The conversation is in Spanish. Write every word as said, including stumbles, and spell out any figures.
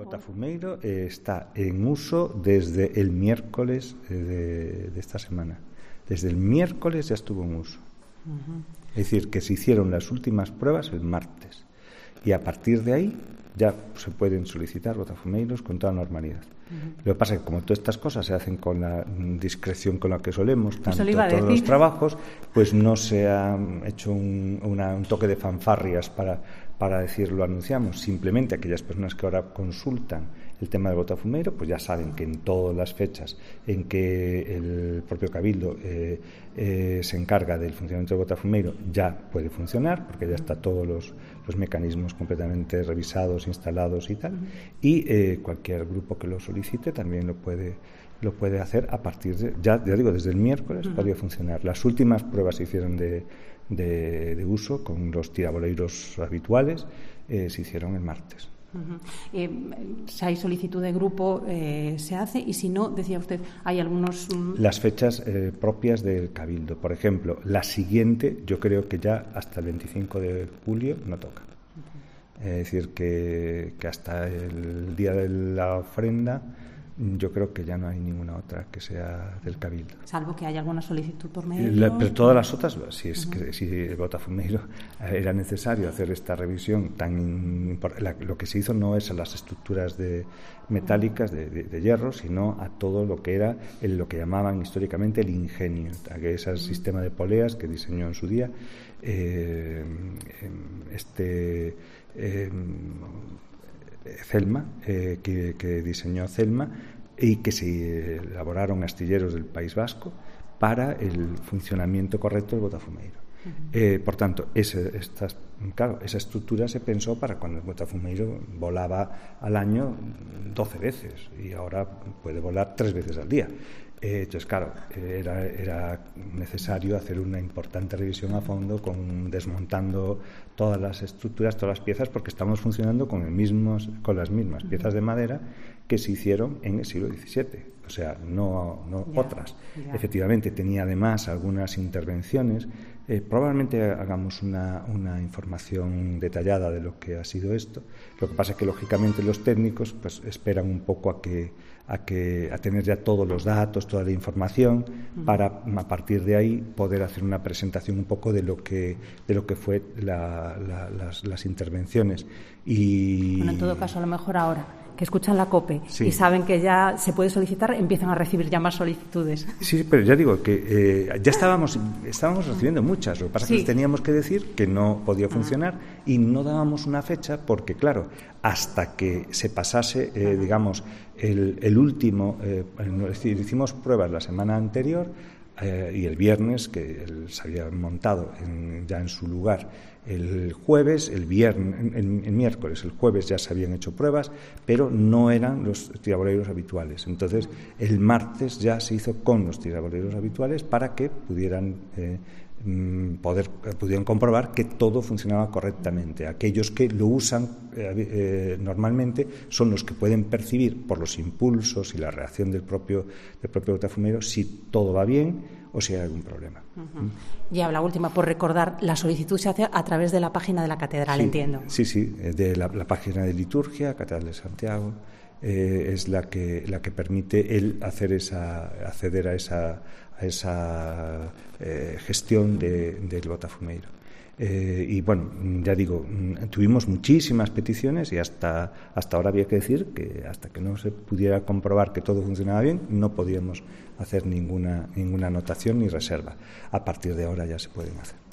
Botafumeiro eh, está en uso desde el miércoles eh, de, de esta semana. Desde el miércoles ya estuvo en uso. Uh-huh. Es decir, que se hicieron las últimas pruebas el martes. Y a partir de ahí ya se pueden solicitar botafumeiros con toda normalidad. Uh-huh. Lo que pasa es que como todas estas cosas se hacen con la discreción con la que solemos, tanto todos decir. los trabajos, pues no se ha hecho un, una, un toque de fanfarrias para, para decir lo anunciamos. Simplemente aquellas personas que ahora consultan el tema del botafumeiro, pues ya saben que en todas las fechas en que el propio Cabildo eh, eh, se encarga del funcionamiento del botafumeiro ya puede funcionar, porque ya está todos los, los mecanismos completamente revisados, instalados y tal, uh-huh. y eh, cualquier grupo que lo solicite también lo puede lo puede hacer a partir de, ya, ya digo, desde el miércoles uh-huh. podría funcionar. Las últimas pruebas se hicieron de, de, de uso con los tiraboleiros habituales, eh, se hicieron el martes. Uh-huh. Eh, si hay solicitud de grupo, eh, se hace, y si no, decía usted, hay algunos... Um... Las fechas eh, propias del Cabildo. Por ejemplo, la siguiente, yo creo que ya hasta el veinticinco de julio no toca. Uh-huh. Es decir, que, que hasta el día de la ofrenda yo creo que ya no hay ninguna otra que sea del Cabildo. Salvo que haya alguna solicitud por medio. La, pero todas las otras, si es uh-huh. que si el botafumeiro era necesario hacer esta revisión tan importante, lo que se hizo no es a las estructuras de metálicas de, de, de hierro, sino a todo lo que era el, lo que llamaban históricamente el ingenio, que es el uh-huh. sistema de poleas que diseñó en su día eh, este eh, Celma, eh, que, que diseñó Celma y que se elaboraron astilleros del País Vasco para el funcionamiento correcto del botafumeiro. Uh-huh. Eh, por tanto, ese, estas, claro, esa estructura se pensó para cuando el botafumeiro volaba al año doce veces y ahora puede volar tres veces al día. Eh, entonces, claro, era, era necesario hacer una importante revisión a fondo, con desmontando todas las estructuras, todas las piezas, porque estamos funcionando con, el mismos, con las mismas uh-huh. piezas de madera que se hicieron en el siglo diecisiete, o sea, no, no yeah, otras. Yeah. Efectivamente, tenía además algunas intervenciones. Eh, probablemente hagamos una, una información detallada de lo que ha sido esto. Lo que pasa es que, lógicamente, los técnicos pues esperan un poco a que a que a tener ya todos los datos, toda la información, uh-huh. para a partir de ahí poder hacer una presentación un poco de lo que de lo que fue la, la, las, las intervenciones. Y bueno, en todo caso, a lo mejor ahora que escuchan la COPE sí. y saben que ya se puede solicitar, empiezan a recibir ya más solicitudes. Sí, pero ya digo que eh, ya estábamos estábamos recibiendo muchas. Lo que pasa es sí. que les teníamos que decir que no podía funcionar uh-huh. y no dábamos una fecha porque, claro, hasta que se pasase, eh, uh-huh. digamos, el, el último, eh, es decir, hicimos pruebas la semana anterior eh, y el viernes, que él se había montado en, ya en su lugar el jueves, el viernes, el, el miércoles, el jueves ya se habían hecho pruebas, pero no eran los tiraboleiros habituales. Entonces, el martes ya se hizo con los tiraboleiros habituales para que pudieran eh, poder pudieran comprobar que todo funcionaba correctamente. Aquellos que lo usan eh, eh, normalmente son los que pueden percibir por los impulsos y la reacción del propio del propio botafumeiro si todo va bien o si hay algún problema. Uh-huh. Ya la última, por recordar, la solicitud se hace a través de la página de la catedral, sí, entiendo. Sí, sí, de la, la página de liturgia, Catedral de Santiago, eh, es la que la que permite él hacer esa acceder a esa a esa eh, gestión de, del botafumeiro. Eh, y bueno, ya digo, tuvimos muchísimas peticiones y hasta hasta ahora había que decir que hasta que no se pudiera comprobar que todo funcionaba bien, no podíamos hacer ninguna ninguna anotación ni reserva. A partir de ahora ya se pueden hacer.